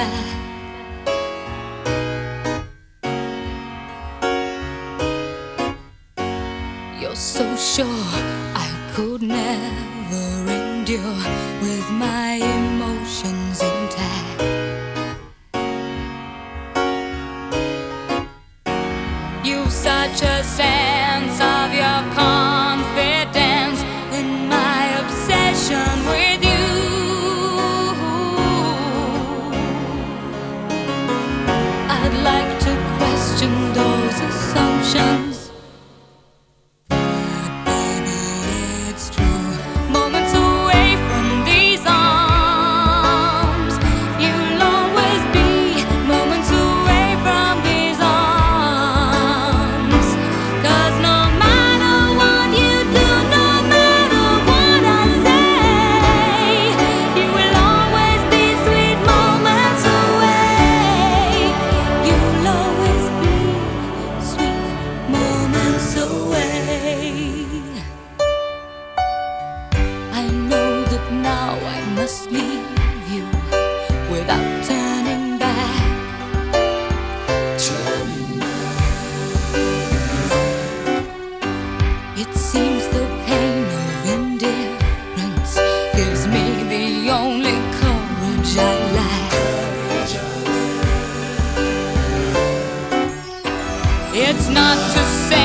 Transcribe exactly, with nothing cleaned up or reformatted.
back. You're so sure I could never endure with my emotions intact. You've such a sense of your confidence in my obsession with you. I'd like to question those assumptions. Now I must leave you without turning back. Turning back. It seems the pain of indifference gives me the only courage I lack. It's not to say